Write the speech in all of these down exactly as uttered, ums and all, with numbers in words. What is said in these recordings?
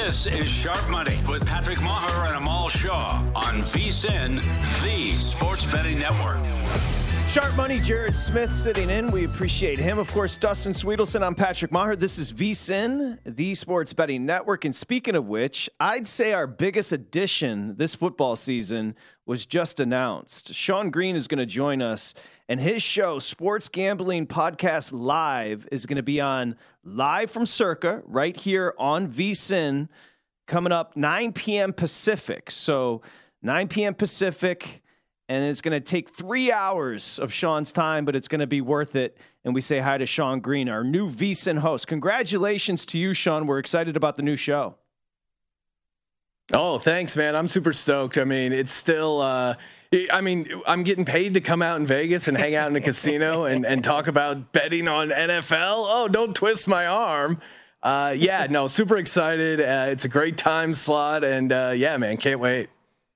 This is Sharp Money with Patrick Maher and Amal Shaw on V S I N, the Sports Betting Network. Sharp Money, Jared Smith sitting in. We appreciate him. Of course, Dustin Sweetelson. I'm Patrick Maher. This is V S I N, the Sports Betting Network. And speaking of which, I'd say our biggest addition this football season was just announced. Sean Green is going to join us, and his show, Sports Gambling Podcast Live, is going to be on live from Circa right here on V S I N, coming up nine p.m. Pacific. So nine p.m. Pacific. And it's going to take three hours of Sean's time, but it's going to be worth it. And we say hi to Sean Green, our new V S I N host. Congratulations to you, Sean. We're excited about the new show. Oh, thanks, man. I'm super stoked. I mean, it's still, uh, I mean, I'm getting paid to come out in Vegas and hang out in a casino and, and talk about betting on N F L. Oh, don't twist my arm. Uh, yeah, no, super excited. Uh, it's a great time slot. And uh, yeah, man, can't wait.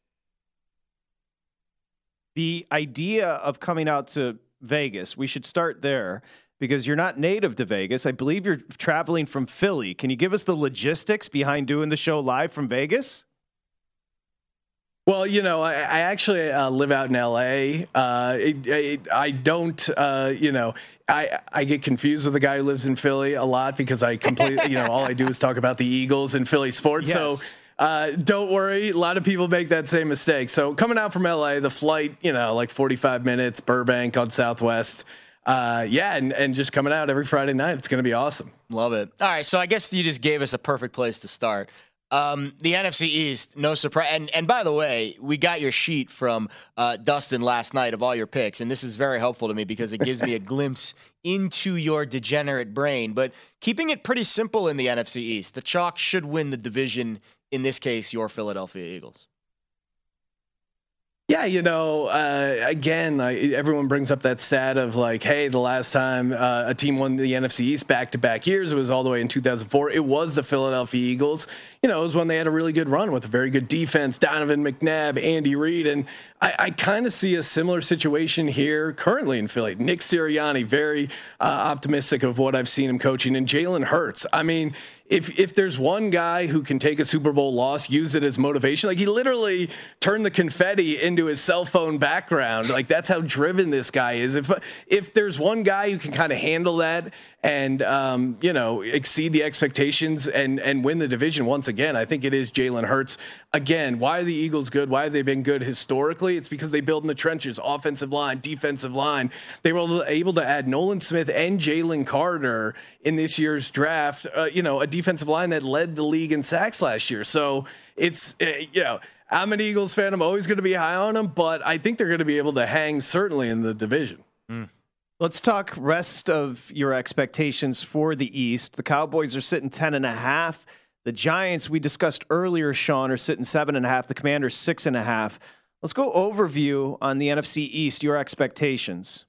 The idea of coming out to Vegas, we should start there because you're not native to Vegas. I believe you're traveling from Philly. Can you give us the logistics behind doing the show live from Vegas? Well, you know, I, I actually uh, live out in L A. Uh, it, it, I don't, uh, you know, I, I get confused with the guy who lives in Philly a lot because I completely, you know, all I do is talk about the Eagles and Philly sports. Yes. So uh, don't worry. A lot of people make that same mistake. So coming out from L A, the flight, you know, like forty-five minutes, Burbank on Southwest. Uh, yeah. And, and just coming out every Friday night. It's going to be awesome. Love it. All right. So I guess you just gave us a perfect place to start. Um, the N F C East, no surprise. And, and by the way, we got your sheet from uh, Dustin last night of all your picks, and this is very helpful to me because it gives me a glimpse into your degenerate brain. But keeping it pretty simple in the N F C East, the Chalk should win the division, in this case, your Philadelphia Eagles. Yeah, you know, uh, again, like, everyone brings up that stat of like, hey, the last time uh, a team won the N F C East back-to-back years, it was all the way in two thousand four. It was the Philadelphia Eagles. You know, it was when they had a really good run with a very good defense, Donovan McNabb, Andy Reid. And I, I kind of see a similar situation here currently in Philly. Nick Sirianni, very uh, optimistic of what I've seen him coaching. And Jalen Hurts, I mean, if if there's one guy who can take a Super Bowl loss, use it as motivation, like he literally turned the confetti into his cell phone background. Like that's how driven this guy is. If if there's one guy who can kind of handle that and um, you know, exceed the expectations and and win the division once again, I think it is Jalen Hurts. Again, why are the Eagles good? Why have they been good historically? It's because they build in the trenches, offensive line, defensive line. They were able to add Nolan Smith and Jalen Carter in this year's draft. Uh, you know, a defensive line that led the league in sacks last year. So it's, uh, you know, I'm an Eagles fan. I'm always going to be high on them, but I think they're going to be able to hang certainly in the division. Mm. Let's talk rest of your expectations for the East. The Cowboys are sitting ten and a half. The Giants, we discussed earlier, Sean, are sitting seven and a half. The Commanders, six and a half. Let's go overview on the N F C East, your expectations.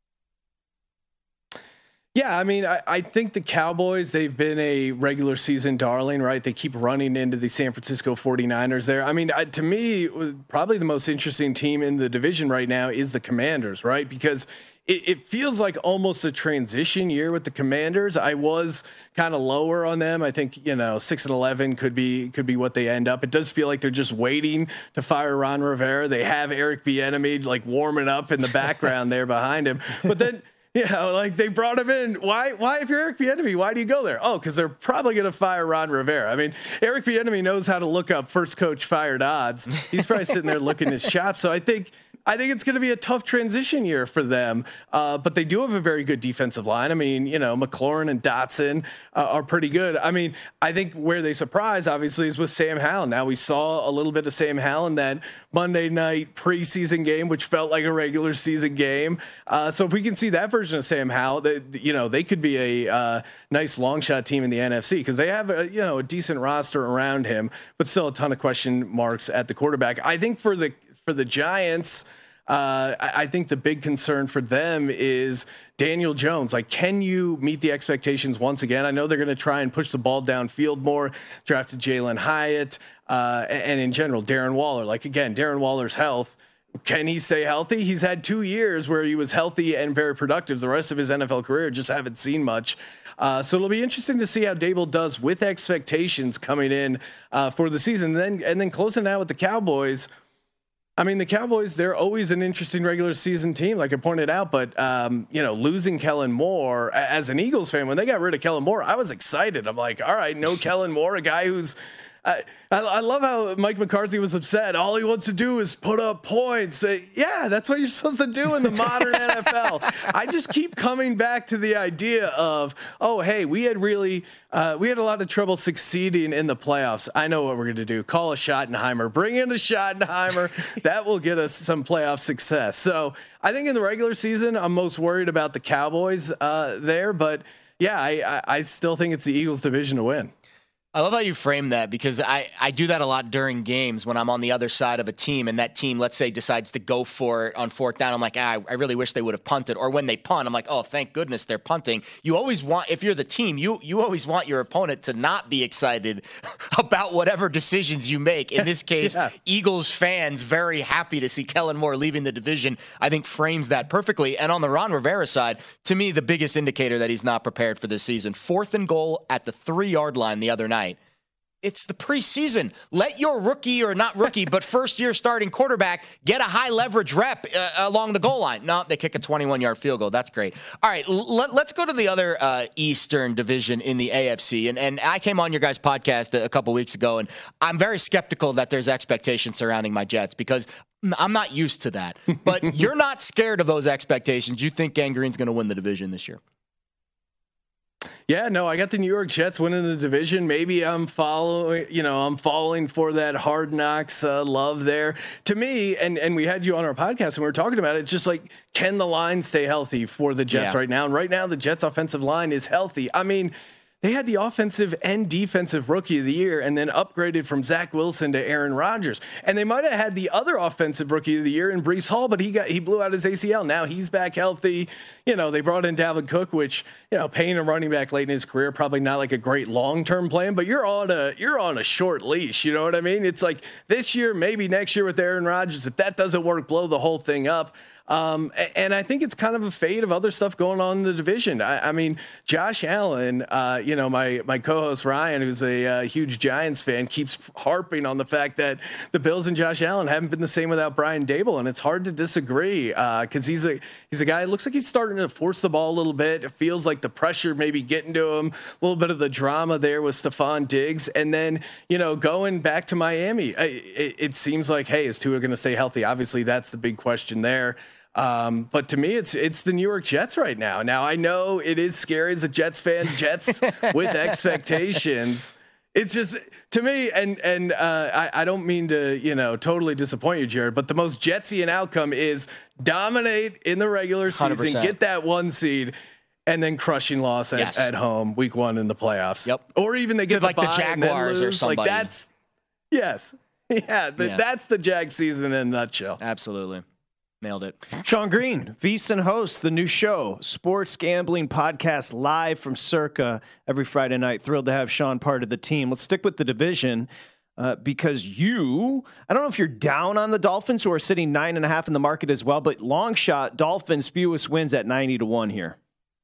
Yeah, I mean, I, I think the Cowboys, they've been a regular season darling, right? They keep running into the San Francisco forty-niners there. I mean, I, to me, probably the most interesting team in the division right now is the Commanders, right? Because it, it feels like almost a transition year with the Commanders. I was kind of lower on them. I think, you know, six and eleven could be could be what they end up. It does feel like they're just waiting to fire Ron Rivera. They have Eric Bieniemy like warming up in the background there behind him. But then, you know, like they brought him in. Why? Why, if you're Eric Bieniemy, why do you go there? Oh, because they're probably going to fire Ron Rivera. I mean, Eric Bieniemy knows how to look up first coach fired odds. He's probably sitting there looking his shop. So I think. I think it's going to be a tough transition year for them, uh, but they do have a very good defensive line. I mean, you know, McLaurin and Dotson uh, are pretty good. I mean, I think where they surprise, obviously, is with Sam Howell. Now, we saw a little bit of Sam Howell in that Monday night preseason game, which felt like a regular season game. Uh, so if we can see that version of Sam Howell, that, you know, they could be a uh, nice long shot team in the N F C because they have, a, you know, a decent roster around him, but still a ton of question marks at the quarterback. I think for the For the Giants, uh, I, I think the big concern for them is Daniel Jones. Like, can you meet the expectations once again? I know they're going to try and push the ball downfield more, drafted Jalen Hyatt, uh, and, and in general, Darren Waller. Like, again, Darren Waller's health can he stay healthy? He's had two years where he was healthy and very productive. The rest of his N F L career, just haven't seen much. Uh, so it'll be interesting to see how Dable does with expectations coming in uh, for the season. And then, and then closing out with the Cowboys. I mean, the Cowboys, they're always an interesting regular season team, like I pointed out, but, um, you know, losing Kellen Moore as an Eagles fan, when they got rid of Kellen Moore, I was excited. I'm like, all right, no Kellen Moore, a guy who's, I, I, I love how Mike McCarthy was upset. All he wants to do is put up points. Uh, yeah, that's what you're supposed to do in the modern N F L. I just keep coming back to the idea of, oh, hey, we had really, uh, we had a lot of trouble succeeding in the playoffs. I know what we're going to do. Call a Schottenheimer. Bring in a Schottenheimer. That will get us some playoff success. So I think in the regular season, I'm most worried about the Cowboys uh, there. But, yeah, I, I, I still think it's the Eagles' division to win. I love how you frame that, because I, I do that a lot during games when I'm on the other side of a team and that team, let's say, decides to go for it on fourth down. I'm like, ah, I really wish they would have punted. Or when they punt, I'm like, oh, thank goodness they're punting. You always want, if you're the team, you you always want your opponent to not be excited about whatever decisions you make. In this case, yeah. Eagles fans very happy to see Kellen Moore leaving the division, I think frames that perfectly. And on the Ron Rivera side, to me, the biggest indicator that he's not prepared for this season, fourth and goal at the three-yard line the other night. It's the preseason. Let your rookie, or not rookie, but first-year starting quarterback get a high-leverage rep uh, along the goal line. No, they kick a twenty-one-yard field goal. That's great. All right, l- let's go to the other uh, Eastern division in the A F C. And, and I came on your guys' podcast a, a couple weeks ago, and I'm very skeptical that there's expectations surrounding my Jets, because I'm not used to that. But you're not scared of those expectations. You think Gangrene's going to win the division this year? Yeah, no, I got the New York Jets winning the division. Maybe I'm following, you know, I'm falling for that Hard Knocks uh, love there. To me, and and we had you on our podcast and we were talking about it, it's just like, can the line stay healthy for the Jets yeah. right now? And right now, the Jets offensive line is healthy. I mean, they had the offensive and defensive rookie of the year and then upgraded from Zach Wilson to Aaron Rodgers. And they might have had the other offensive rookie of the year in Breece Hall, but he got he blew out his A C L. Now he's back healthy. You know, they brought in Dalvin Cook, which, you know, paying a running back late in his career, probably not like a great long-term plan, but you're on a you're on a short leash. You know what I mean? It's like this year, maybe next year with Aaron Rodgers. If that doesn't work, blow the whole thing up. Um, and I think it's kind of a fate of other stuff going on in the division. I, I mean, Josh Allen, uh, you know, my, my co-host Ryan, who's a uh, huge Giants fan, keeps harping on the fact that the Bills and Josh Allen haven't been the same without Brian Daboll. And it's hard to disagree uh, cause he's a, he's a guy, it looks like he's starting to force the ball a little bit. It feels like the pressure maybe getting to him, a little bit of the drama there with Stephon Diggs. And then, you know, going back to Miami, I, it, it seems like, hey, is Tua going to stay healthy? Obviously that's the big question there. Um, but to me, it's it's the New York Jets right now. Now, I know it is scary as a Jets fan, Jets with expectations. It's just, to me, and and uh, I, I don't mean to, you know, totally disappoint you, Jared, but the most Jetsian outcome is dominate in the regular season, one hundred percent get that one seed, and then crushing loss at, yes. at home week one in the playoffs. Yep. Or even they get to the like the Jaguars or somebody. Like that's, yes. Yeah, the, yeah. That's the Jag season in a nutshell. Absolutely. Nailed it. Sean Green, VSiN host, the new show, Sports Gambling Podcast, live from Circa every Friday night. Thrilled to have Sean part of the team. Let's stick with the division uh, because you, I don't know if you're down on the Dolphins, who are sitting nine and a half in the market as well, but long shot, Dolphins, fewest wins at ninety to one here.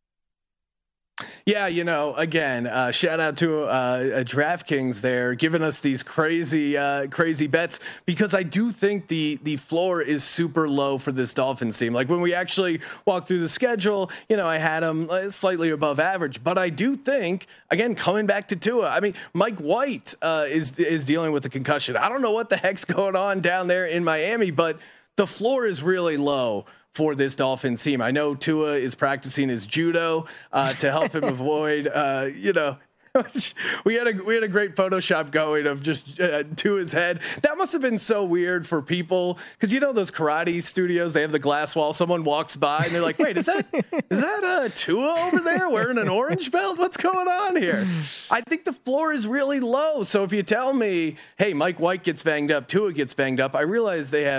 Yeah, you know, again, uh, shout out to uh, DraftKings there, giving us these crazy, uh, crazy bets, because I do think the the floor is super low for this Dolphins team. Like when we actually walked through the schedule, you know, I had them slightly above average, but I do think, again, coming back to Tua, I mean, Mike White uh, is is dealing with a concussion. I don't know what the heck's going on down there in Miami, but the floor is really low for this Dolphins team. I know Tua is practicing his judo uh, to help him avoid, uh, you know, we had a we had a great Photoshop going of just uh, Tua's head. That must have been so weird for people, because you know those karate studios, they have the glass wall. Someone walks by and they're like, "Wait, is that is that uh, Tua over there wearing an orange belt? What's going on here?" I think the floor is really low. So if you tell me, "Hey, Mike White gets banged up, Tua gets banged up," I realize they have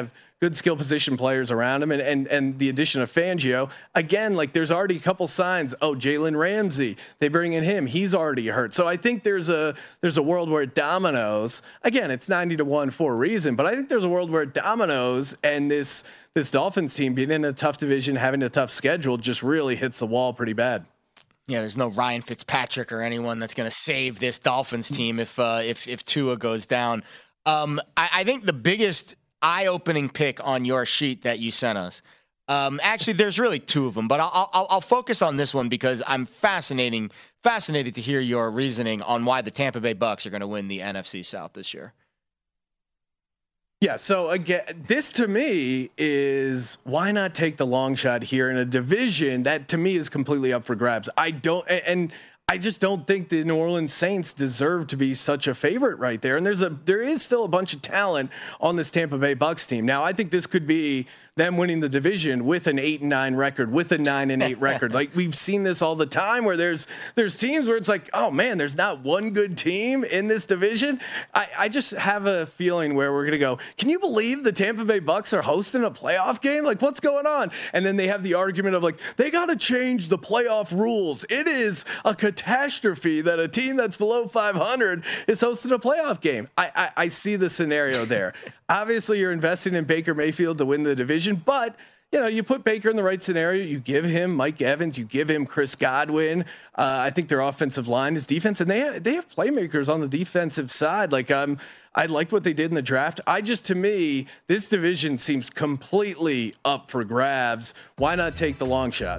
good skill position players around him, and and and the addition of Fangio again, like there's already a couple signs. Oh, Jalen Ramsey, they bring in him, he's already hurt. So I think there's a there's a world where it dominoes. Again, it's ninety to one for a reason, but I think there's a world where it dominoes, and this this Dolphins team being in a tough division, having a tough schedule, just really hits the wall pretty bad. Yeah, there's no Ryan Fitzpatrick or anyone that's going to save this Dolphins team if uh, if if Tua goes down. Um, I, I think the biggest eye-opening pick on your sheet that you sent us. Um, actually, there's really two of them, but I'll, I'll I'll focus on this one because I'm fascinating fascinated to hear your reasoning on why the Tampa Bay Bucks are going to win the N F C South this year. Yeah, so again, this to me is why not take the long shot here in a division that to me is completely up for grabs. I don't, and I just don't think the New Orleans Saints deserve to be such a favorite right there. And there's a there is still a bunch of talent on this Tampa Bay Bucks team. Now, I think this could be them winning the division with an eight and nine record, with a nine and eight record. Like we've seen this all the time where there's there's teams where it's like, oh man, there's not one good team in this division. I, I just have a feeling where we're gonna go, can you believe the Tampa Bay Bucks are hosting a playoff game? Like what's going on? And then they have the argument of like, they gotta change the playoff rules. It is a catastrophe that a team that's below five hundred is hosting a playoff game. I, I, I see the scenario there. Obviously, you're investing in Baker Mayfield to win the division, but you know you put Baker in the right scenario. You give him Mike Evans, you give him Chris Godwin. Uh, I think their offensive line is defense, and they have, they have playmakers on the defensive side. Like um, I liked what they did in the draft. I just to me, this division seems completely up for grabs. Why not take the long shot?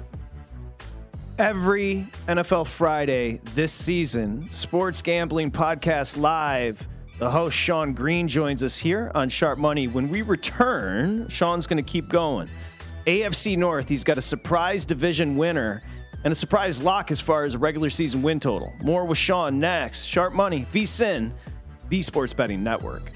Every N F L Friday this season, Sports Gambling Podcast Live. The host, Sean Green, joins us here on Sharp Money. When we return, Sean's going to keep going. A F C North, he's got a surprise division winner and a surprise lock as far as a regular season win total. More with Sean next. Sharp Money, V S I N, the Sports Betting Network.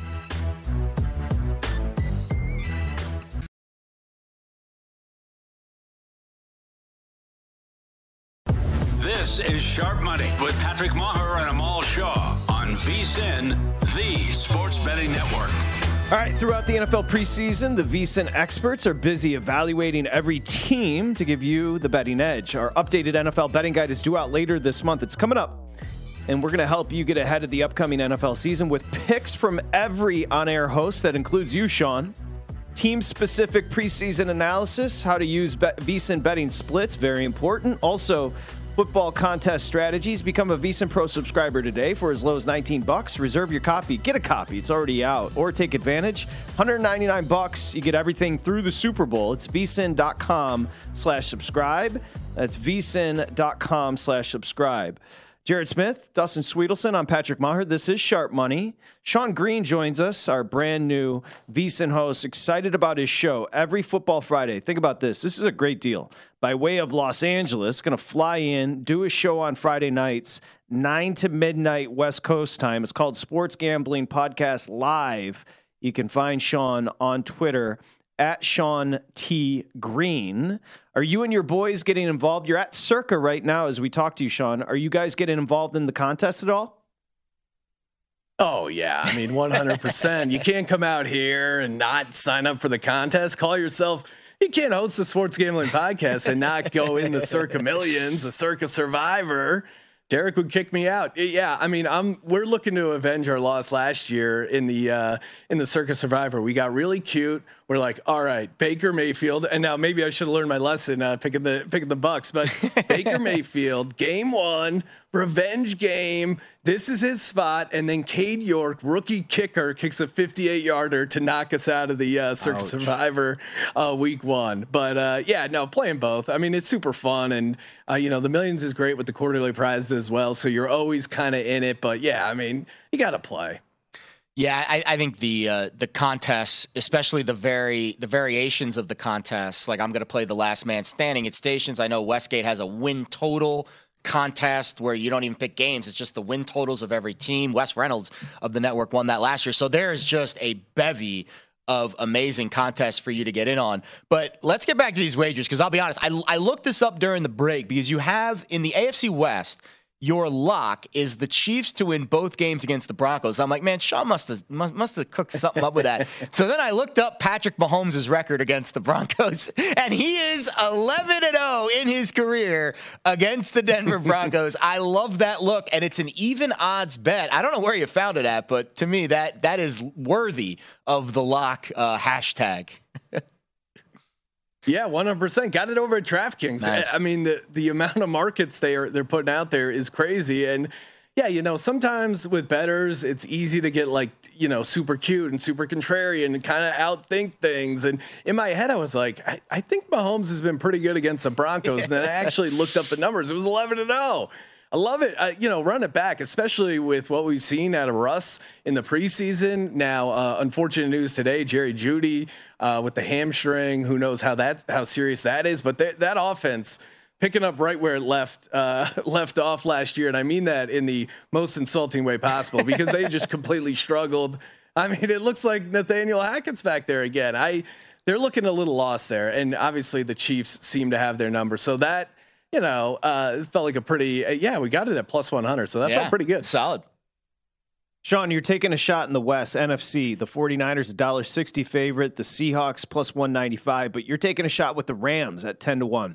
This is Sharp Money with Patrick Maher and Amal Shaw on V S I N, the Sports Betting Network. All right, throughout the N F L preseason, the V S I N experts are busy evaluating every team to give you the betting edge. Our updated N F L betting guide is due out later this month. It's coming up, and we're going to help you get ahead of the upcoming N F L season with picks from every on-air host. That includes you, Sean. Team-specific preseason analysis, how to use V S I N betting splits, very important. Also, football contest strategies. Become a V S I N Pro subscriber today for as low as nineteen bucks. Reserve your copy. Get a copy. It's already out. Or take advantage. one hundred ninety-nine bucks. You get everything through the Super Bowl. It's vsin.com slash subscribe. That's vsin.com slash subscribe. Jared Smith, Dustin Sweetelson, I'm Patrick Maher. This is Sharp Money. Sean Green joins us, our brand new V S I N host, excited about his show every Football Friday. Think about this. This is a great deal. By way of Los Angeles, going to fly in, do a show on Friday nights, nine to midnight West Coast time. It's called Sports Gambling Podcast Live. You can find Sean on Twitter at Sean T. Green. Are you and your boys getting involved? You're at Circa right now as we talk to you, Sean. Are you guys getting involved in the contest at all? Oh, yeah. I mean, one hundred percent. You can't come out here and not sign up for the contest. Call yourself, you can't host the Sports Gambling Podcast and not go in the Circa Millions, the Circa Survivor. Derek would kick me out. Yeah, I mean, I'm. We're looking to avenge our loss last year in the uh, in the Circa Survivor. We got really cute. We're like, all right, Baker Mayfield, and now maybe I should have learned my lesson uh, picking the picking the Bucks. But Baker Mayfield, game one, revenge game. This is his spot, and then Cade York, rookie kicker, kicks a fifty-eight yarder to knock us out of the uh, Circa Ouch. Survivor uh, week one. But uh, yeah, no, playing both. I mean, it's super fun, and uh, you know, the Millions is great with the quarterly prizes as well. So you're always kind of in it. But yeah, I mean, you got to play. Yeah, I, I think the uh, the contests, especially the very the variations of the contests, like I'm going to play the last man standing at stations. I know Westgate has a win total contest where you don't even pick games. It's just the win totals of every team. Wes Reynolds of the network won that last year. So there is just a bevy of amazing contests for you to get in on. But let's get back to these wagers because I'll be honest, I, I looked this up during the break because you have in the A F C West, your lock is the Chiefs to win both games against the Broncos. I'm like, man, Sean must have must, must have cooked something up with that. So then I looked up Patrick Mahomes' record against the Broncos, and he is eleven and oh in his career against the Denver Broncos. I love that look, and it's an even odds bet. I don't know where you found it at, but to me, that that is worthy of the lock uh, hashtag. Yeah, one hundred percent. Got it over at DraftKings. Nice. I mean, the the amount of markets they are they're putting out there is crazy. And yeah, you know, sometimes with bettors, it's easy to get like, you know, super cute and super contrarian and kind of outthink things. And in my head, I was like, I, I think Mahomes has been pretty good against the Broncos. And then I actually looked up the numbers. It was eleven and oh. I love it. Uh, you know, run it back, especially with what we've seen out of Russ in the preseason. Now, uh, unfortunate news today, Jerry Jeudy uh, with the hamstring. Who knows how that how serious that is? But th- that offense picking up right where it left uh, left off last year, and I mean that in the most insulting way possible, because they just completely struggled. I mean, it looks like Nathaniel Hackett's back there again. I they're looking a little lost there, and obviously the Chiefs seem to have their number. So that. You know, uh, it felt like a pretty, uh, yeah, we got it at plus one hundred. So that yeah, felt pretty good. Solid. Sean, you're taking a shot in the West, N F C. The 49ers, one dollar sixty favorite. The Seahawks, plus one ninety-five. But you're taking a shot with the Rams at ten to one.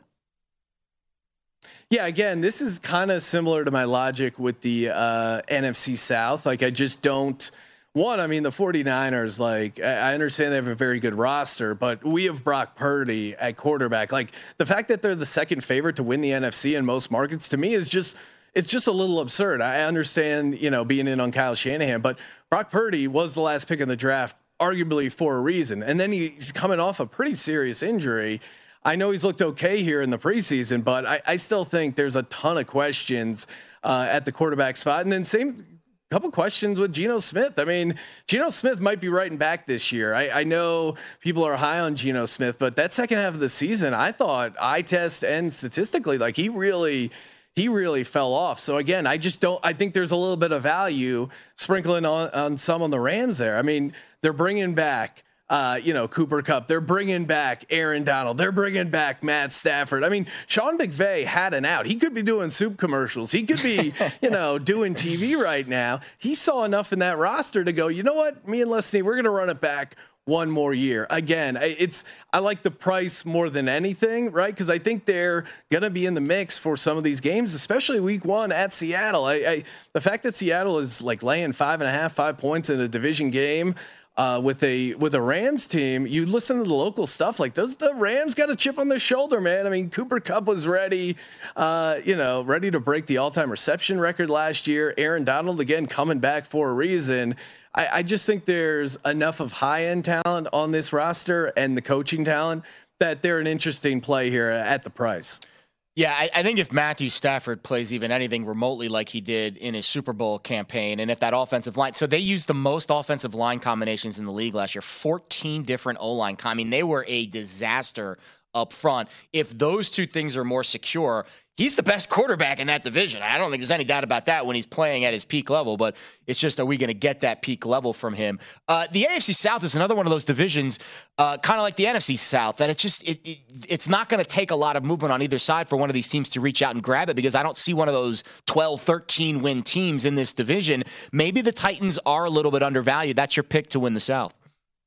Yeah, again, this is kind of similar to my logic with the uh, N F C South. Like, I just don't. One, I mean, the 49ers, like, I understand they have a very good roster, but we have Brock Purdy at quarterback. Like, the fact that they're the second favorite to win the N F C in most markets, to me, is just, it's just a little absurd. I understand, you know, being in on Kyle Shanahan, but Brock Purdy was the last pick in the draft, arguably for a reason. And then he's coming off a pretty serious injury. I know he's looked okay here in the preseason, but I, I still think there's a ton of questions uh, at the quarterback spot. And then same couple questions with Geno Smith. I mean, Geno Smith might be writing back this year. I, I know people are high on Geno Smith, but that second half of the season, I thought eye test and statistically, like he really, he really fell off. So again, I just don't, I think there's a little bit of value sprinkling on, on some on the Rams there. I mean, they're bringing back Uh, you know, Cooper Kupp. They're bringing back Aaron Donald. They're bringing back Matt Stafford. I mean, Sean McVay had an out. He could be doing soup commercials. He could be, you know, doing T V right now. He saw enough in that roster to go, you know what, me and Leslie, we're going to run it back one more year. Again, it's, I like the price more than anything, right? Because I think they're going to be in the mix for some of these games, especially week one at Seattle. I, I the fact that Seattle is like laying five and a half, five points in a division game, Uh, with a with a Rams team, you listen to the local stuff, like those the Rams got a chip on their shoulder, man. I mean, Cooper Kupp was ready, uh, you know, ready to break the all-time reception record last year. Aaron Donald again coming back for a reason. I, I just think there's enough of high-end talent on this roster and the coaching talent that they're an interesting play here at the price. Yeah, I, I think if Matthew Stafford plays even anything remotely like he did in his Super Bowl campaign, and if that offensive line, so they used the most offensive line combinations in the league last year, fourteen different O-line. I mean, they were a disaster up front. If those two things are more secure, he's the best quarterback in that division. I don't think there's any doubt about that when he's playing at his peak level, but it's just, are we going to get that peak level from him? Uh, the A F C South is another one of those divisions, uh, kind of like the N F C South, that it's just, it, it, it's not going to take a lot of movement on either side for one of these teams to reach out and grab it, because I don't see one of those twelve, thirteen win teams in this division. Maybe the Titans are a little bit undervalued. That's your pick to win the South.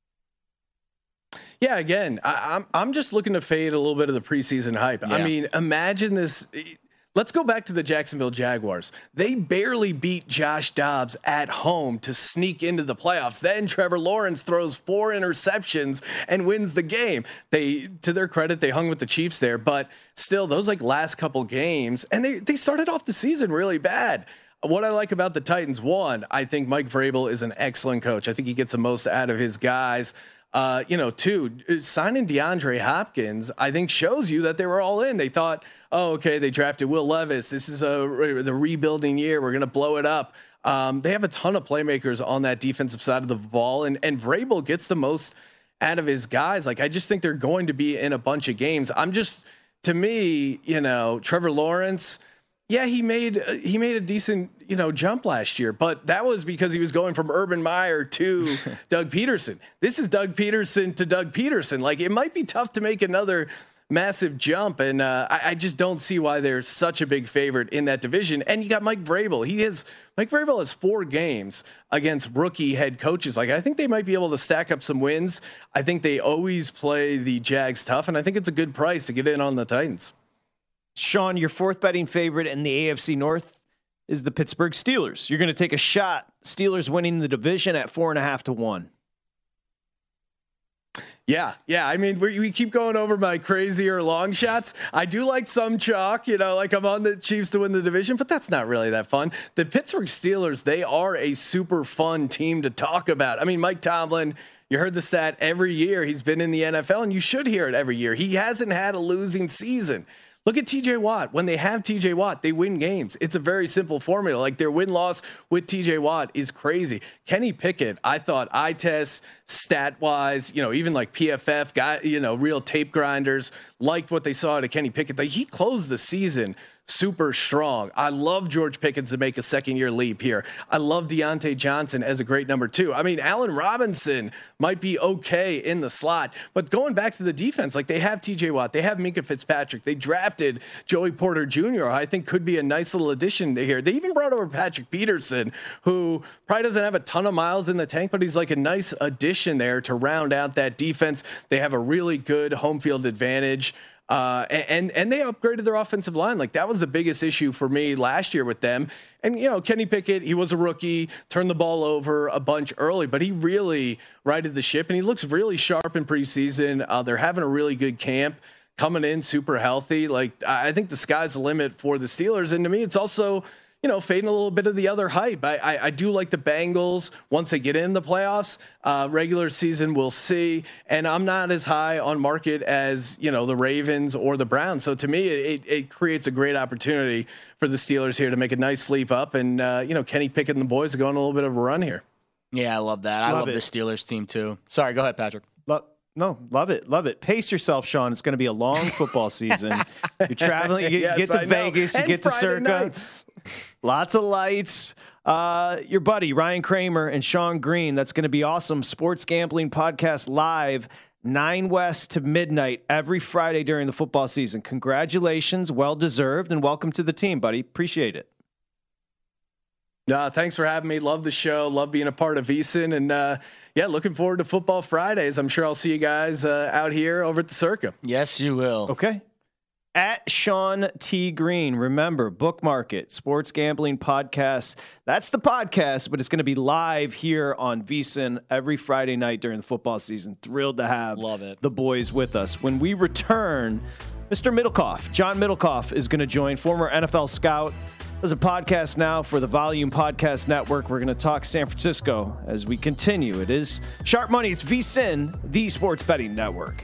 Yeah, again, I, I'm I'm just looking to fade a little bit of the preseason hype. Yeah. I mean, imagine this. Let's go back to the Jacksonville Jaguars. They barely beat Josh Dobbs at home to sneak into the playoffs. Then Trevor Lawrence throws four interceptions and wins the game. They, to their credit, they hung with the Chiefs there, but still, those like last couple games, and they they started off the season really bad. What I like about the Titans, one, I think Mike Vrabel is an excellent coach. I think he gets the most out of his guys. Uh, you know, two, signing DeAndre Hopkins, I think shows you that they were all in. They thought, oh, okay, they drafted Will Levis. This is a the rebuilding year. We're going to blow it up. Um, they have a ton of playmakers on that defensive side of the ball, and and Vrabel gets the most out of his guys. Like, I just think they're going to be in a bunch of games. I'm just, to me, you know, Trevor Lawrence. Yeah, he made uh, he made a decent, you know, jump last year, but that was because he was going from Urban Meyer to Doug Peterson. This is Doug Peterson to Doug Peterson. Like, it might be tough to make another massive jump. And uh, I, I just don't see why they're such a big favorite in that division. And you got Mike Vrabel. He has Mike Vrabel has four games against rookie head coaches. Like, I think they might be able to stack up some wins. I think they always play the Jags tough, and I think it's a good price to get in on the Titans. Sean, your fourth betting favorite in the A F C North is the Pittsburgh Steelers. You're going to take a shot. Steelers winning the division at four and a half to one. Yeah, yeah. I mean, we, we keep going over my crazier long shots. I do like some chalk, you know, like I'm on the Chiefs to win the division, but that's not really that fun. The Pittsburgh Steelers, they are a super fun team to talk about. I mean, Mike Tomlin, you heard the stat every year he's been in the N F L, and you should hear it every year. He hasn't had a losing season. Look at T J Watt. When they have T J Watt, they win games. It's a very simple formula. Like, their win-loss with T J Watt is crazy. Kenny Pickett, I thought eye test, stat-wise, you know, even like P F F, guy, you know, real tape grinders, liked what they saw out of Kenny Pickett. Like, he closed the season super strong. I love George Pickens to make a second-year leap here. I love Deontay Johnson as a great number two. I mean, Allen Robinson might be okay in the slot, but going back to the defense, like, they have T J Watt, they have Minkah Fitzpatrick, they drafted Joey Porter Junior I think could be a nice little addition to here. They even brought over Patrick Peterson, who probably doesn't have a ton of miles in the tank, but he's like a nice addition there to round out that defense. They have a really good home field advantage. Uh, and, and they upgraded their offensive line. Like, that was the biggest issue for me last year with them. And, you know, Kenny Pickett, he was a rookie, turned the ball over a bunch early, but he really righted the ship, and he looks really sharp in preseason. Uh, they're having a really good camp, coming in super healthy. Like, I think the sky's the limit for the Steelers. And to me, it's also, you know, fading a little bit of the other hype. I, I, I do like the Bengals once they get in the playoffs. Uh, regular season, we'll see. And I'm not as high on market as, you know, the Ravens or the Browns. So to me, it, it creates a great opportunity for the Steelers here to make a nice leap up. And, uh, you know, Kenny Pickett and the boys are going on a little bit of a run here. Yeah, I love that. I love, love the Steelers team too. Sorry, go ahead, Patrick. Lo- no, love it. Love it. Pace yourself, Sean. It's going to be a long football season. You're traveling. You get, yes, get to I Vegas. Know. You And get to Friday Circa. Nights. Lots of lights. Uh, your buddy, Ryan Kramer and Sean Green. That's going to be awesome. Sports Gambling Podcast live, nine West to midnight every Friday during the football season. Congratulations. Well-deserved. And welcome to the team, buddy. Appreciate it. Uh, thanks for having me. Love the show. Love being a part of VSiN. And, uh, yeah, looking forward to Football Fridays. I'm sure I'll see you guys uh, out here over at the Circa. Yes, you will. Okay. At Sean T. Green. Remember, bookmark it. Sports Gambling Podcast. That's the podcast, but it's going to be live here on VSiN every Friday night during the football season. Thrilled to have Love it. the boys with us. When we return, Mister Middlecoff, John Middlecoff, is going to join, former N F L scout. There's a podcast now for the Volume Podcast Network. We're going to talk San Francisco as we continue. It is Sharp Money. It's VSiN, the Sports Betting Network.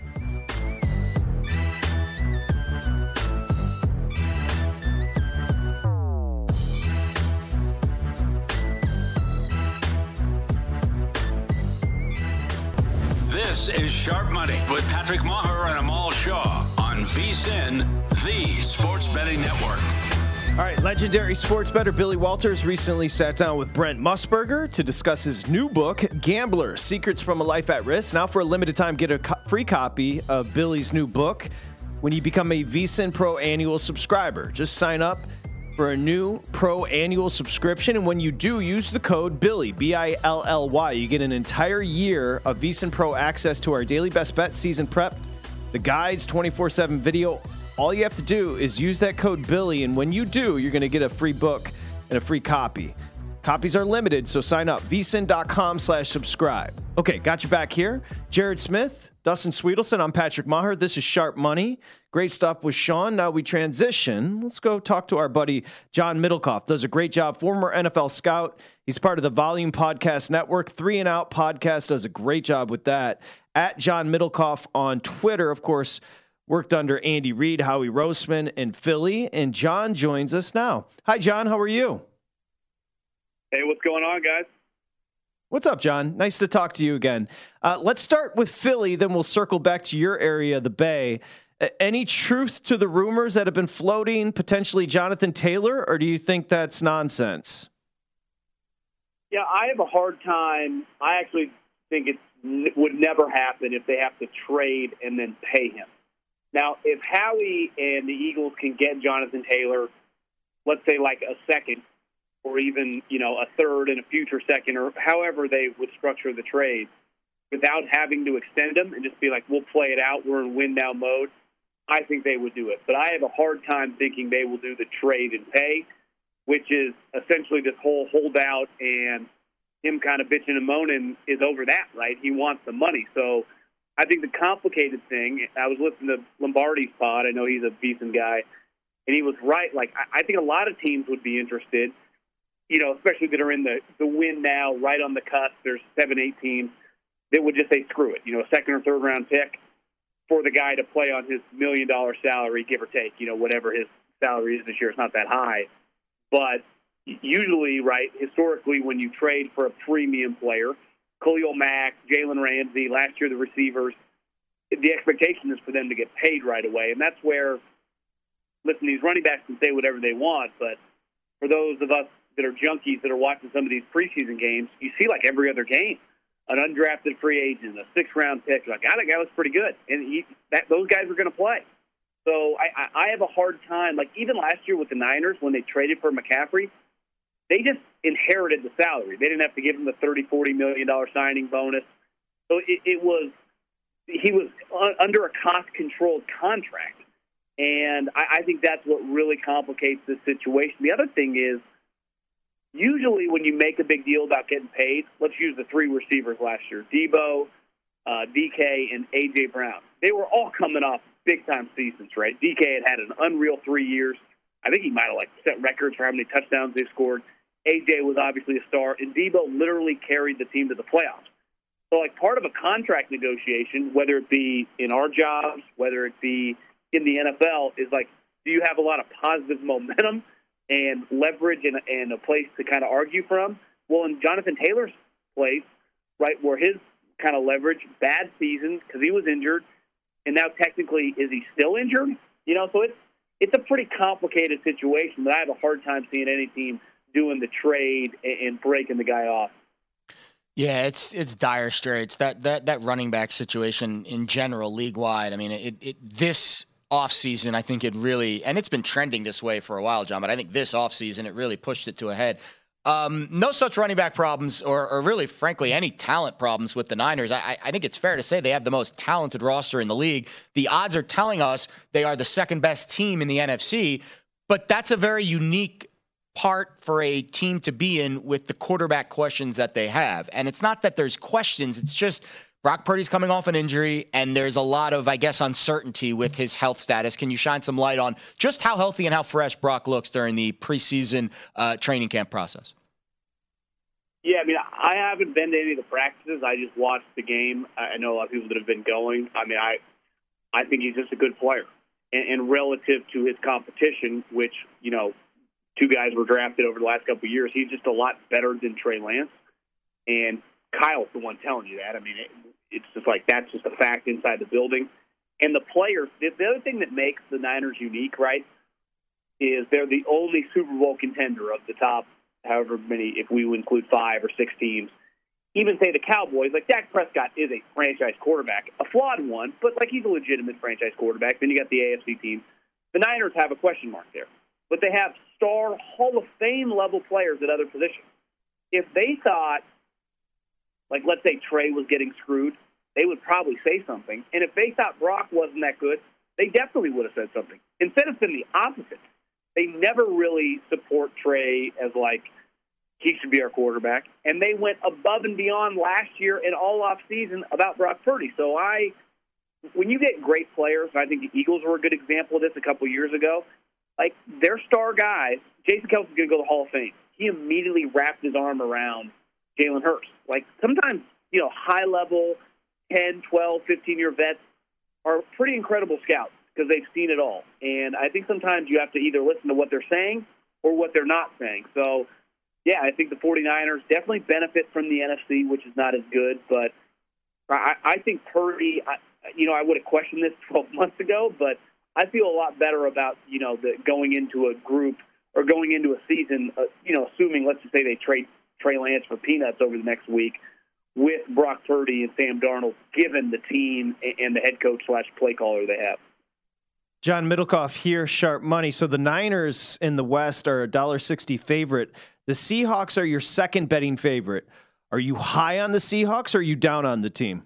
This is Sharp Money with Patrick Maher and Amal Shaw on VSiN, the Sports Betting Network. All right, legendary sports bettor Billy Walters recently sat down with Brent Musburger to discuss his new book, Gambler, Secrets from a Life at Risk. Now, for a limited time, get a co- free copy of Billy's new book when you become a VSiN Pro annual subscriber. Just sign up for a new Pro annual subscription, and when you do, use the code Billy, B I L L Y. You get an entire year of VSiN Pro access to our daily best bet, season prep, the guides, twenty-four seven video. All you have to do is use that code Billy, and when you do, you're going to get a free book and a free copy. Copies are limited, so sign up. VSiN.com slash subscribe. Okay, got you back here. Jared Smith, Dustin Sweetelson, I'm Patrick Maher. This is Sharp Money. Great stuff with Sean. Now we transition. Let's go talk to our buddy John Middlecoff. Does a great job. Former N F L scout. He's part of the Volume Podcast Network. Three and Out Podcast does a great job with that. At John Middlecoff on Twitter, of course, worked under Andy Reid, Howie Roseman in Philly, and John joins us now. Hi, John. How are you? Hey, what's going on, guys? What's up, John? Nice to talk to you again. Uh, let's start with Philly, then we'll circle back to your area, the Bay. Uh, any truth to the rumors that have been floating, potentially Jonathan Taylor, or do you think that's nonsense? Yeah, I have a hard time. I actually think it would never happen if they have to trade and then pay him. Now, if Howie and the Eagles can get Jonathan Taylor, let's say like a second, or even, you know, a third and a future second, or however they would structure the trade, without having to extend them and just be like, we'll play it out, we're in win now mode, I think they would do it. But I have a hard time thinking they will do the trade and pay, which is essentially this whole holdout and him kind of bitching and moaning is over that, right? He wants the money. So I think the complicated thing, I was listening to Lombardi's pod, I know he's a decent guy, and he was right. Like, I think a lot of teams would be interested, you know, especially that are in the, the win now, right on the cusp. There's seven, eight teams that would just say, screw it, you know, a second or third round pick for the guy to play on his million dollar salary, give or take, you know, whatever his salary is this year. It's not that high. But usually, right, historically, when you trade for a premium player, Khalil Mack, Jalen Ramsey, last year the receivers, the expectation is for them to get paid right away. And that's where, listen, these running backs can say whatever they want, but for those of us that are junkies that are watching some of these preseason games, you see like every other game, an undrafted free agent, a six-round pick, like, ah, that guy looks pretty good. And he, that, those guys are going to play. So I, I have a hard time, like even last year with the Niners when they traded for McCaffrey, they just inherited the salary. They didn't have to give him the thirty, forty million dollars signing bonus. So it, it was, he was under a cost-controlled contract. And I, I think that's what really complicates this situation. The other thing is, usually when you make a big deal about getting paid, let's use the three receivers last year, Debo, uh, D K, and A J. Brown. They were all coming off big-time seasons, right? D K had had an unreal three years. I think he might have like set records for how many touchdowns they scored. A J was obviously a star, and Debo literally carried the team to the playoffs. So like part of a contract negotiation, whether it be in our jobs, whether it be in the N F L, is like, do you have a lot of positive momentum and leverage and, and a place to kind of argue from? Well, in Jonathan Taylor's place, right, where his kind of leverage, bad season because he was injured, and now technically is he still injured? You know, so it's it's a pretty complicated situation, but I have a hard time seeing any team doing the trade and, and breaking the guy off. Yeah, it's it's dire straits. That that that running back situation in general, league wide. I mean, it, it this offseason, I think it really, and it's been trending this way for a while, John, but I think this offseason it really pushed it to a head. Um, no such running back problems, or, or really, frankly, any talent problems with the Niners. I, I think it's fair to say they have the most talented roster in the league. The odds are telling us they are the second best team in the N F C, but that's a very unique part for a team to be in with the quarterback questions that they have. And it's not that there's questions, it's just Brock Purdy's coming off an injury, and there's a lot of, I guess, uncertainty with his health status. Can you shine some light on just how healthy and how fresh Brock looks during the preseason uh, training camp process? Yeah, I mean, I haven't been to any of the practices. I just watched the game. I know a lot of people that have been going. I mean, I I think he's just a good player. And, and relative to his competition, which, you know, two guys were drafted over the last couple of years, he's just a lot better than Trey Lance. And Kyle's the one telling you that. I mean, it, it's just like that's just a fact inside the building. And the players, the, the other thing that makes the Niners unique, right, is they're the only Super Bowl contender of the top, however many, if we include five or six teams. Even say the Cowboys, like Dak Prescott is a franchise quarterback, a flawed one, but like he's a legitimate franchise quarterback. Then you got the A F C team. The Niners have a question mark there, but they have star Hall of Fame level players at other positions. If they thought, like let's say Trey was getting screwed, they would probably say something. And if they thought Brock wasn't that good, they definitely would have said something. Instead, it's been the opposite. They never really support Trey as like, he should be our quarterback. And they went above and beyond last year and all off season about Brock Purdy. So I, when you get great players, and I think the Eagles were a good example of this a couple years ago, like their star guys, Jason Kelce's going to go to the Hall of Fame. He immediately wrapped his arm around Jalen Hurts. Like sometimes, you know, high level, ten, twelve, fifteen-year vets are pretty incredible scouts because they've seen it all. And I think sometimes you have to either listen to what they're saying or what they're not saying. So, yeah, I think the 49ers definitely benefit from the N F C, which is not as good. But I, I think Purdy, I, you know, I would have questioned this twelve months ago, but I feel a lot better about, you know, the, going into a group or going into a season, uh, you know, assuming, let's just say they trade Trey Lance for peanuts over the next week, with Brock Purdy and Sam Darnold, given the team and the head coach slash play caller they have. John Middlecoff here, Sharp Money. So the Niners in the West are a one dollar sixty favorite. The Seahawks are your second betting favorite. Are you high on the Seahawks or are you down on the team?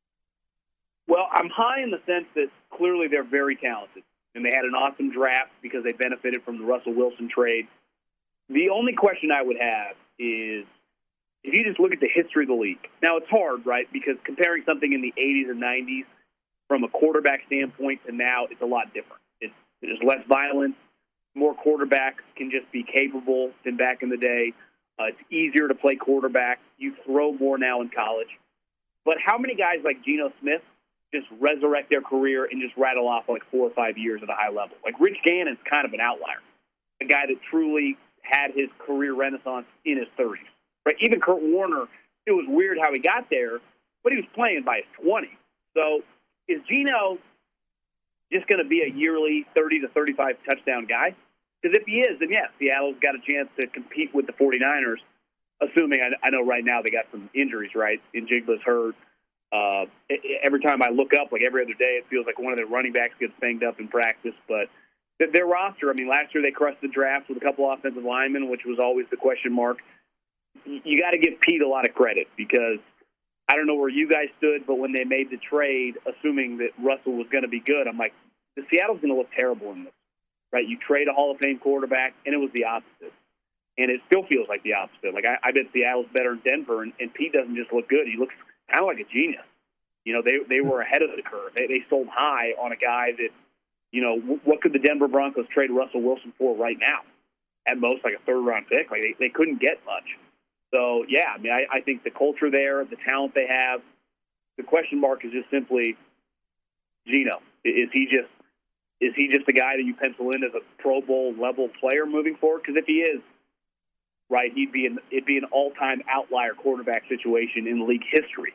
Well, I'm high in the sense that clearly they're very talented, and they had an awesome draft because they benefited from the Russell Wilson trade. The only question I would have is if you just look at the history of the league. Now, it's hard, right, because comparing something in the eighties and nineties from a quarterback standpoint to now, it's a lot different. It's, there's less violence. More quarterbacks can just be capable than back in the day. Uh, it's easier to play quarterback. You throw more now in college. But how many guys like Geno Smith just resurrect their career and just rattle off like four or five years at a high level? Like Rich Gannon's kind of an outlier, a guy that truly had his career renaissance in his thirties. Right? Even Kurt Warner, it was weird how he got there, but he was playing by his twenties. So is Geno just going to be a yearly thirty to thirty-five touchdown guy? Because if he is, then yes, Seattle's got a chance to compete with the 49ers, assuming I, I know right now they got some injuries, right? Njigba's hurt. Uh, every time I look up, like every other day, it feels like one of their running backs gets banged up in practice. But their roster, I mean, last year they crushed the draft with a couple offensive linemen, which was always the question mark. You got to give Pete a lot of credit because I don't know where you guys stood, but when they made the trade, assuming that Russell was going to be good, I'm like, the Seattle's going to look terrible in this, right? You trade a Hall of Fame quarterback, and it was the opposite. And it still feels like the opposite. Like, I, I bet Seattle's better in Denver, and, and Pete doesn't just look good. He looks kind of like a genius. You know, they they were ahead of the curve. They, they sold high on a guy that, you know, w- what could the Denver Broncos trade Russell Wilson for right now? At most, like a third-round pick. Like, they, they couldn't get much. So, yeah, I mean, I, I think the culture there, the talent they have, the question mark is just simply Geno. Is he just is he just a guy that you pencil in as a Pro Bowl level player moving forward? Because if he is, right, he'd be an it'd be an all-time outlier quarterback situation in league history.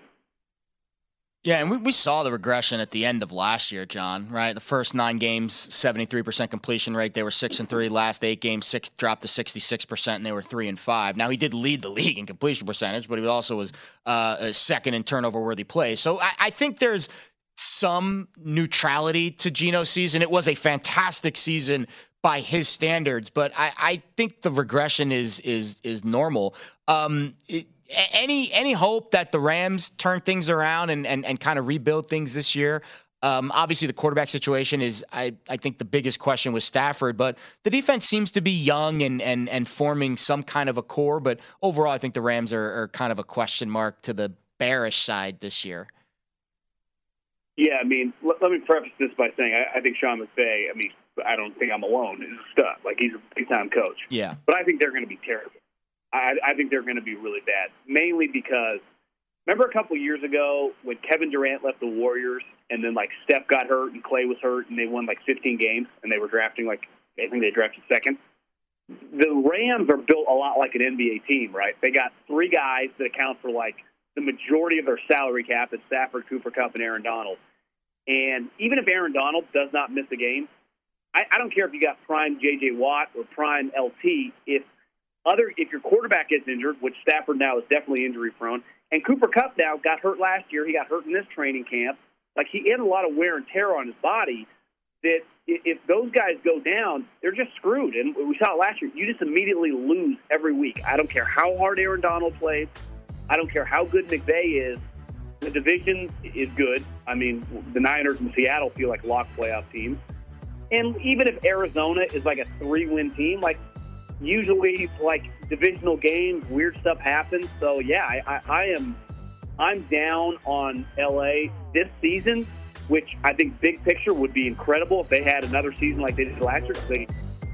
Yeah, and we, we saw the regression at the end of last year, John, right? The first nine games, seventy-three percent completion rate. They were six and three. Last eight games, six dropped to sixty-six percent, and they were three and five. Now, he did lead the league in completion percentage, but he also was uh, a second in turnover-worthy plays. So I, I think there's some neutrality to Geno's season. It was a fantastic season by his standards, but I, I think the regression is is is normal. Um, it, Any any hope that the Rams turn things around and, and, and kind of rebuild things this year? Um, obviously, the quarterback situation is, I, I think, the biggest question with Stafford. But the defense seems to be young and and and forming some kind of a core. But overall, I think the Rams are, are kind of a question mark to the bearish side this year. Yeah, I mean, let, let me preface this by saying I, I think Sean McVay, I mean, I don't think I'm alone, is a stud. Like, he's a big-time coach. Yeah. But I think they're going to be terrible. I, I think they're going to be really bad, mainly because remember a couple years ago when Kevin Durant left the Warriors and then, like, Steph got hurt and Clay was hurt and they won, like, fifteen games and they were drafting, like, I think they drafted second. The Rams are built a lot like an N B A team, right? They got three guys that account for, like, the majority of their salary cap. It's Stafford, Cooper Kupp, and Aaron Donald. And even if Aaron Donald does not miss a game, I, I don't care if you got prime J J Watt or prime L T, if Other, if your quarterback gets injured, which Stafford now is definitely injury prone, and Cooper Kupp now got hurt last year, he got hurt in this training camp. Like, he had a lot of wear and tear on his body. That if those guys go down, they're just screwed. And we saw it last year. You just immediately lose every week. I don't care how hard Aaron Donald plays. I don't care how good McVay is. The division is good. I mean, the Niners and Seattle feel like lock playoff teams. And even if Arizona is like a three-win team, like, usually, like, divisional games, weird stuff happens. So, yeah, I, I, I am I'm down on L A this season, which I think big picture would be incredible if they had another season like they did last year. They,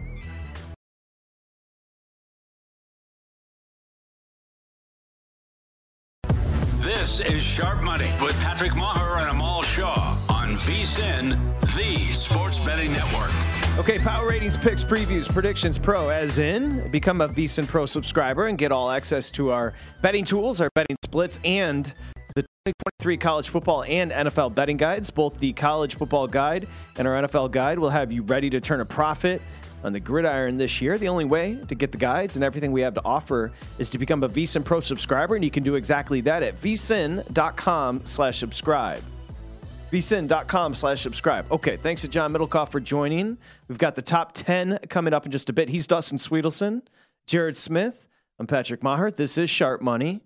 This is Sharp Money with Patrick Maher and Amal Shaw on VSiN, the Sports Betting Network. Okay, Power Ratings, Picks, Previews, Predictions Pro, as in become a VSiN Pro subscriber and get all access to our betting tools, our betting splits, and the twenty twenty-three college football and N F L betting guides. Both the college football guide and our N F L guide will have you ready to turn a profit on the gridiron this year. The only way to get the guides and everything we have to offer is to become a VSiN Pro subscriber, and you can do exactly that at vsin dot com slash subscribe. vsin.com slash subscribe. Okay, thanks to John Middlecoff for joining. We've got the top ten coming up in just a bit. He's Dustin Sweetelson, Jared Smith. I'm Patrick Maher. This is Sharp Money.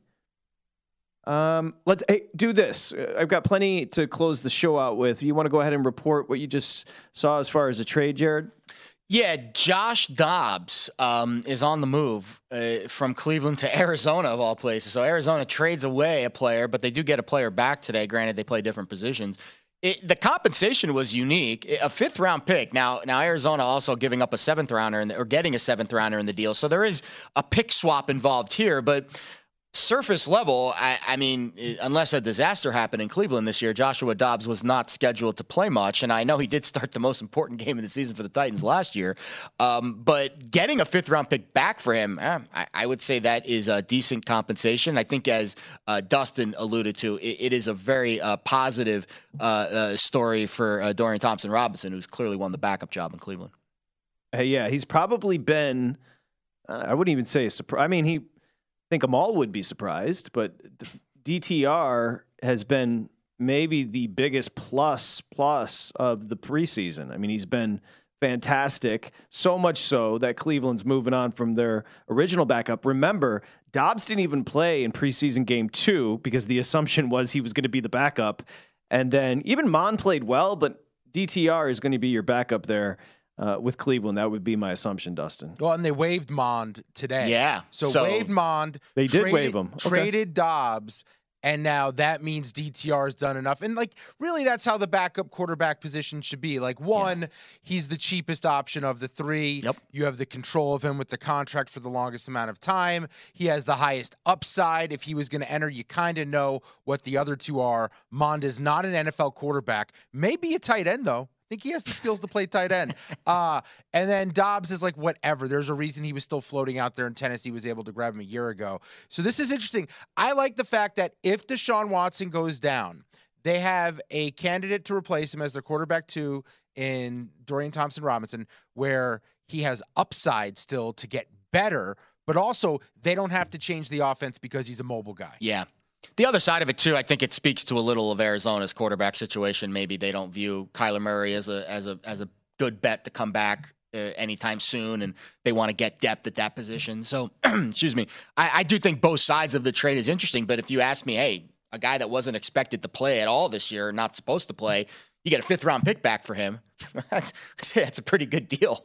Um, let's hey, do this. I've got plenty to close the show out with. You want to go ahead and report what you just saw as far as a trade, Jared? Yeah, Josh Dobbs um, is on the move uh, from Cleveland to Arizona, of all places. So Arizona trades away a player, but they do get a player back today. Granted, they play different positions. It, the compensation was unique. A fifth-round pick. Now, now Arizona also giving up a seventh-rounder in the, or getting a seventh-rounder in the deal. So there is a pick swap involved here, but surface level, I, I mean, unless a disaster happened in Cleveland this year, Joshua Dobbs was not scheduled to play much. And I know he did start the most important game of the season for the Titans last year. Um, but getting a fifth round pick back for him, eh, I, I would say that is a decent compensation. I think, as uh, Dustin alluded to, it, it is a very uh, positive uh, uh, story for uh, Dorian Thompson-Robinson, who's clearly won the backup job in Cleveland. Hey, yeah, he's probably been, uh, I wouldn't even say a surprise. I mean, he, I think Amal would be surprised, but D T R has been maybe the biggest plus plus of the preseason. I mean, he's been fantastic, so much so that Cleveland's moving on from their original backup. Remember, Dobbs didn't even play in preseason game two because the assumption was he was going to be the backup. And then even Mon played well, but D T R is going to be your backup there. Uh, with Cleveland, that would be my assumption, Dustin. Well, and they waived Mond today. Yeah. So, so waived Mond. They did traded, waive him. Okay. Traded Dobbs, and now that means D T R has done enough. And, like, really, that's how the backup quarterback position should be. Like, one, yeah. he's the cheapest option of the three. Yep. You have the control of him with the contract for the longest amount of time. He has the highest upside. If he was going to enter, you kind of know what the other two are. Mond is not an N F L quarterback. Maybe a tight end, though. I think he has the skills to play tight end. Uh, and then Dobbs is like, whatever. There's a reason he was still floating out there in Tennessee, was able to grab him a year ago. So this is interesting. I like the fact that if Deshaun Watson goes down, they have a candidate to replace him as their quarterback two in Dorian Thompson-Robinson, where he has upside still to get better, but also they don't have to change the offense because he's a mobile guy. Yeah. The other side of it, too, I think it speaks to a little of Arizona's quarterback situation. Maybe they don't view Kyler Murray as a as a as a good bet to come back uh, anytime soon, and they want to get depth at that position. So, excuse me, I, I do think both sides of the trade is interesting. But if you ask me, hey, a guy that wasn't expected to play at all this year, not supposed to play, you get a fifth round pick back for him. that's that's a pretty good deal.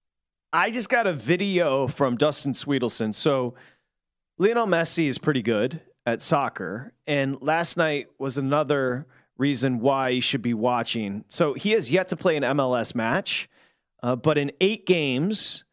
I just got a video from Dustin Sweetelson. So Lionel Messi is pretty good at soccer, and last night was another reason why you should be watching. So he has yet to play an M L S match, uh, but in eight games,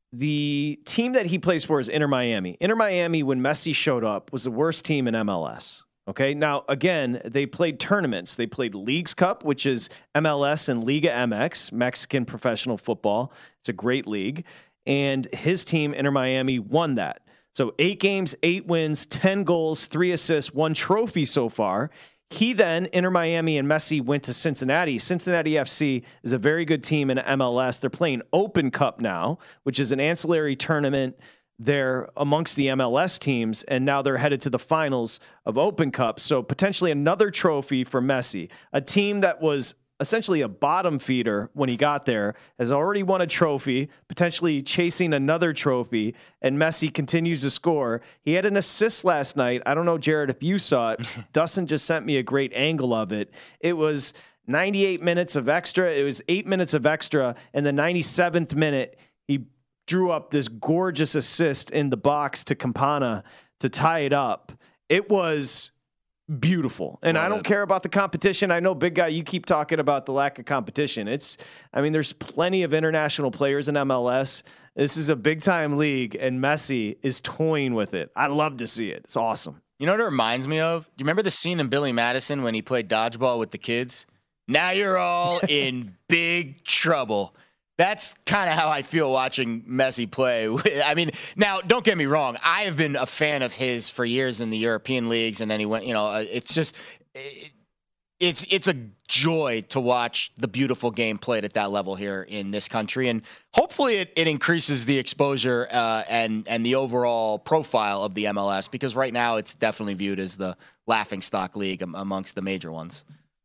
the team that he plays for is Inter Miami. Inter Miami, when Messi showed up, was the worst team in M L S. Okay, now again, they played tournaments. They played Leagues Cup, which is M L S and Liga M X, Mexican professional football. It's a great league, and his team, Inter Miami, won that. So eight games, eight wins, ten goals, three assists, one trophy so far. He then, Inter Miami and Messi, went to Cincinnati. Cincinnati F C is a very good team in M L S. They're playing Open Cup now, which is an ancillary tournament there amongst the M L S teams, and now they're headed to the finals of Open Cup. So potentially another trophy for Messi. A team that was essentially a bottom feeder when he got there has already won a trophy, potentially chasing another trophy, and Messi continues to score. He had an assist last night. I don't know, Jared, if you saw it. Dustin just sent me a great angle of it. It was ninety-eight minutes of extra. It was eight minutes of extra. And the ninety-seventh minute, he drew up this gorgeous assist in the box to Campana to tie it up. It was beautiful. And Love I don't it. care about the competition. I know, big guy, you keep talking about the lack of competition. It's, I mean, there's plenty of international players in M L S. This is a big time league, and Messi is toying with it. I love to see it. It's awesome. You know what it reminds me of? Do you remember the scene in Billy Madison when he played dodgeball with the kids? Now you're all in big trouble. That's kind of how I feel watching Messi play. I mean, now, don't get me wrong. I have been a fan of his for years in the European leagues, and then he went, you know, it's just, it, it's it's a joy to watch the beautiful game played at that level here in this country. And hopefully it, it increases the exposure uh, and, and the overall profile of the M L S, because right now it's definitely viewed as the laughingstock league amongst the major ones.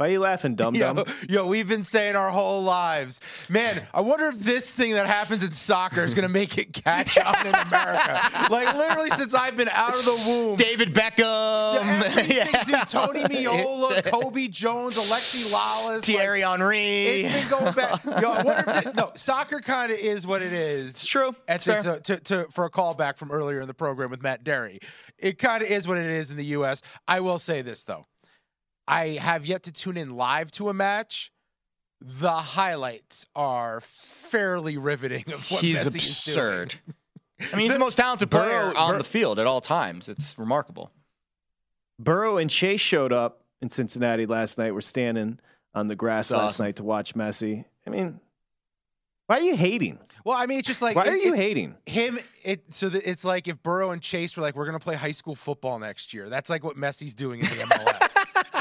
Why are you laughing, dum dum? Yo, yo, we've been saying our whole lives. Man, I wonder if this thing that happens in soccer is going to make it catch on in America. Like, literally, since I've been out of the womb. David Beckham. Yeah, everything, Yeah. dude, Tony Meola, Kobe Jones, Alexi Lalas. Thierry like, Henry. It's been going back. Yo, I wonder if it, no, soccer kind of is what it is. It's true. At It's this, uh, to, to, for a callback from earlier in the program with Matt Derry. It kind of is what it is in the U S. I will say this, though. I have yet to tune in live to a match. The highlights are fairly riveting of what He's Messi absurd. is doing. I mean, he's the most talented player Burrow- on Bur- the field at all times. It's remarkable. Burrow and Chase showed up in Cincinnati last night. We're standing on the grass That's last awesome. night to watch Messi. I mean, why are you hating? Well, I mean, it's just like Why it- are you it- hating? him. It so that it's like if Burrow and Chase were like, we're gonna play high school football next year. That's like what Messi's doing in the M L S.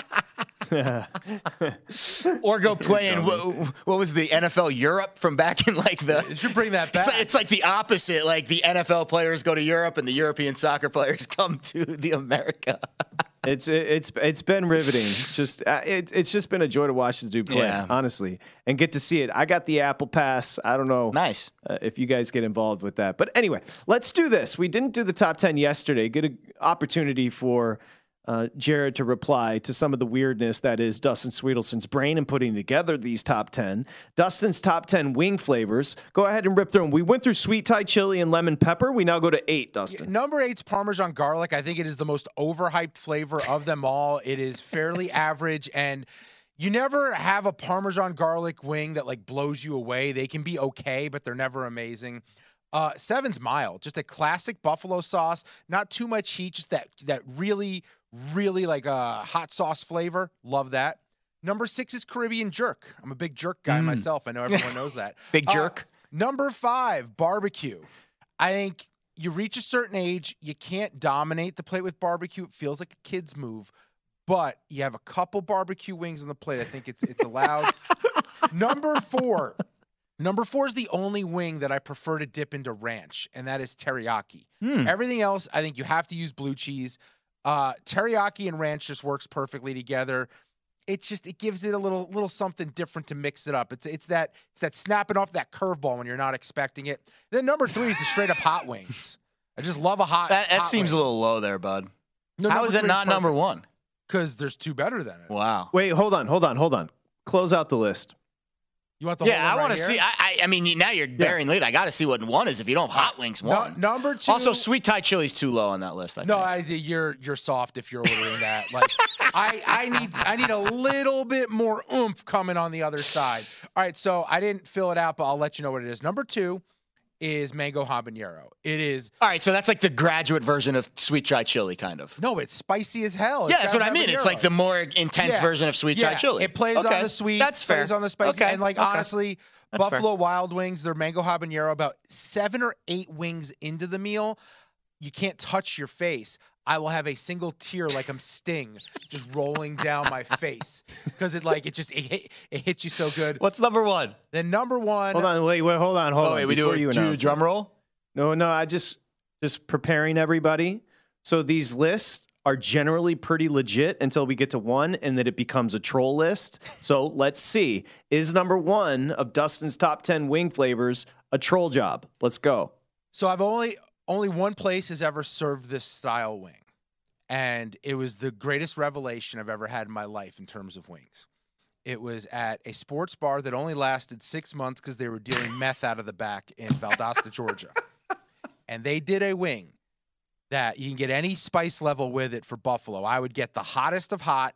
Or go play in what, what was the N F L Europe from back in like the. You should bring that It's back. like, it's like the opposite. Like the N F L players go to Europe and the European soccer players come to the America. It's it's it's been riveting. Just uh, it, it's just been a joy to watch the dude play, Yeah. honestly, and get to see it. I got the Apple Pass. I don't know Nice. uh, if you guys get involved with that, but anyway, let's do this. We didn't do the top ten yesterday. Good a- opportunity for uh, Jared to reply to some of the weirdness that is Dustin Sweetelson's brain in putting together these top ten. Dustin's top ten wing flavors. Go ahead and rip through them. We went through sweet Thai chili and lemon pepper. We now go to eight, Dustin. Number eight's Parmesan garlic. I think it is the most overhyped flavor of them all. It is fairly average, and you never have a Parmesan garlic wing that like blows you away. They can be okay, but they're never amazing. Uh, seven's mild, just a classic buffalo sauce. Not too much heat, just that that really, really like a uh, hot sauce flavor. Love that. Number six is Caribbean jerk. I'm a big jerk guy Mm. myself. I know everyone knows that. Big Uh, jerk. Number five, barbecue. I think you reach a certain age, you can't dominate the plate with barbecue. It feels like a kid's move, but you have a couple barbecue wings on the plate. I think it's it's allowed. Number four. Number four is the only wing that I prefer to dip into ranch, and that is teriyaki. Hmm. Everything else, I think you have to use blue cheese. Uh, teriyaki and ranch just works perfectly together. It's just it gives it a little little something different to mix it up. It's it's that it's that snapping off that curveball when you're not expecting it. Then number three is the straight up hot wings. I just love a hot. That, that hot seems wing. a little low there, bud. No, How number is that three not number perfect. one? Because there's two better than it. Wow. Wait, hold on, hold on, hold on. Close out the list. You want the whole Yeah, I one want right to here? see. I, I, I mean, now you're bearing lead. I got to see what one is. If you don't have hot wings, No, one. number two. Also, sweet Thai chili's too low on that list. I No, think. I, you're you're soft if you're ordering that. Like, I I need I need a little bit more oomph coming on the other side. All right, so I didn't fill it out, but I'll let you know what it is. Number two is mango habanero. It is All right, so that's like the graduate version of sweet chai chili, kind of. no, it's spicy as hell. Yeah, It's that's got what I mean. It's like the habaneros. more intense Yeah. version of sweet Yeah, chai chili. It plays Okay, on the sweet. That's fair. Plays on the spicy. Okay, And like okay. honestly, That's Buffalo Wild Wings, their mango habanero, about seven or eight wings into the meal, you can't touch your face. I will have a single tear like I'm Sting just rolling down my face because it like it just it, hit- it hits you so good. What's number one? Then number one, Hold on, wait, wait, hold on, hold Oh, on. wait, we do before a, you do a announce it. drum roll? No, no, I just just preparing everybody. So these lists are generally pretty legit until we get to one, and then it becomes a troll list. So let's see. Is number one of Dustin's top ten wing flavors a troll job? Let's go. So I've only only one place has ever served this style wing, and it was the greatest revelation I've ever had in my life in terms of wings. It was at a sports bar that only lasted six months because they were dealing meth out of the back in Valdosta, Georgia, and they did a wing that you can get any spice level with it for Buffalo. I would get the hottest of hot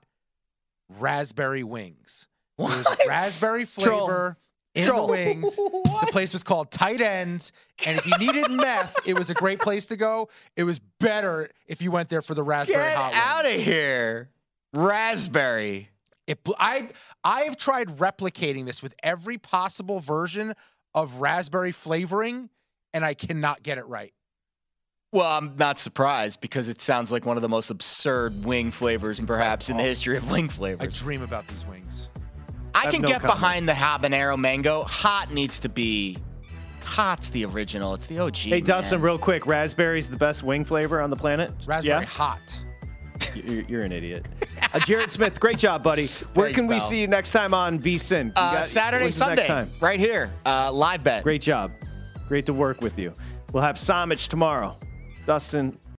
raspberry wings. There was a raspberry flavor in Troll. the wings. The place was called Tight Ends, and if you needed meth, it was a great place to go. It was better if you went there for the raspberry Get hot out of wings. here. Raspberry. It, bl- I've I've tried replicating this with every possible version of raspberry flavoring, and I cannot get it right. Well, I'm not surprised because it sounds like one of the most absurd wing flavors perhaps in the history of wing I flavors. dream about these wings. I have can no get comment. behind the habanero mango. Hot needs to be hot's the original. It's the O G. Hey, Dustin, man. real quick. Raspberry's the best wing flavor on the planet? Raspberry Yeah? hot. You're, you're an idiot. Uh, Jared Smith, great job, buddy. Where Thanks, can we pal. see you next time on VSiN? You Uh, got- Saturday, when's the Sunday, next time? right here, uh, live bet. Great job. Great to work with you. We'll have Samich tomorrow. Dustin,